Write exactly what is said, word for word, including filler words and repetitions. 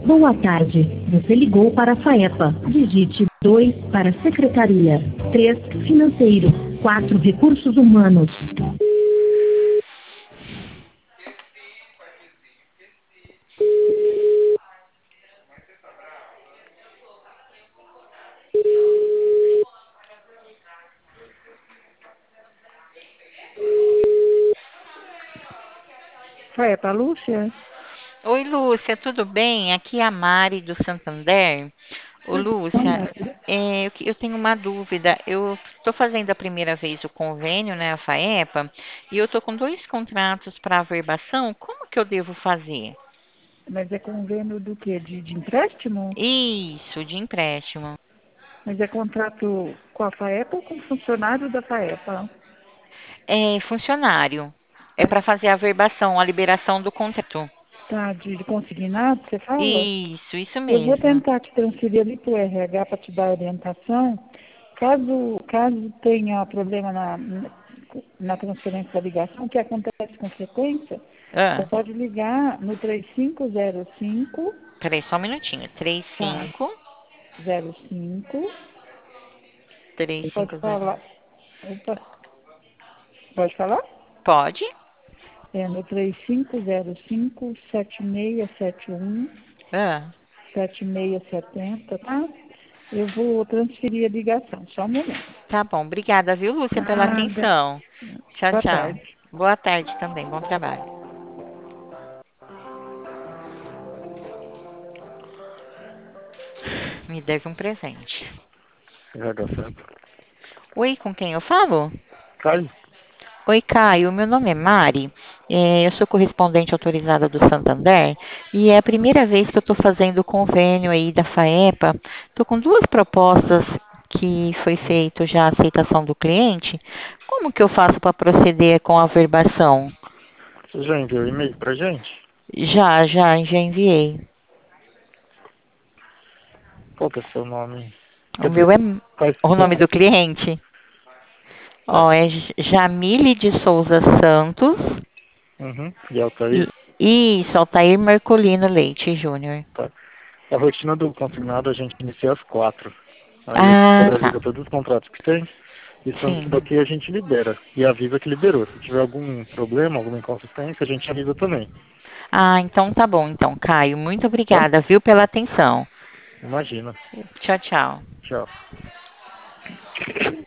Boa tarde. Você ligou para a FAEPA. Digite dois para Secretaria, três Financeiro, quatro Recursos Humanos. FAEPA, Lúcia? Oi, Lúcia, tudo bem? Aqui é a Mari do Santander. Ô, Lúcia, é, eu, que- eu tenho uma dúvida. Eu estou fazendo a primeira vez o convênio, né, a FAEPA, e eu estou com dois contratos para averbação. Como que eu devo fazer? Mas é convênio do quê? De, de empréstimo? Isso, de empréstimo. Mas é contrato com a FAEPA ou com funcionário da FAEPA? É funcionário. É para fazer a averbação, a liberação do contrato. Tá, de, de consignado, você fala? Isso, isso Eu vou mesmo. tentar te transferir ali para o R H para te dar orientação. Caso, caso tenha problema na, na transferência da ligação, que acontece com frequência, você Ah, pode ligar no três cinco zero cinco, peraí, só um minutinho. Três tá, cinco, zero cinco, três pode cinco zero. falar, opa, pode falar? Pode? É no três cinco zero cinco, sete seis sete um, Ah. sete seis sete zero, tá? Eu vou transferir a ligação, só um momento. Tá bom, obrigada, viu, Lúcia, pela Nada. atenção. Tchau, Boa tchau. tarde. Boa tarde também, bom trabalho. Me deve um presente. Já deu certo. Oi, com quem eu falo? Caio? Oi, Caio, meu nome é Mari, é, eu sou correspondente autorizada do Santander e é a primeira vez que eu estou fazendo o convênio aí da FAEPA. Estou com duas propostas que foi feito já a aceitação do cliente. Como que eu faço para proceder com a verbação? Você já enviou e-mail pra gente? Já, já, já enviei. Qual que é o seu nome? O Quer meu é dizer, quais que o nome são? do cliente. Ó, Tá. é J- Jamile de Souza Santos. Uhum. E Altair? E isso, Altair Mercolino Leite Júnior. Tá. A rotina do consignado a gente inicia às quatro. Aí a gente Ah, tá. analisa todos os contratos que tem. E estando tudo Sim. ok, a gente libera. E avisa que liberou. Se tiver algum problema, alguma inconsistência, a gente avisa também. Ah, então tá bom, então, Caio. Muito Tá? obrigada, viu, pela atenção. Imagina. Tchau, tchau. Tchau.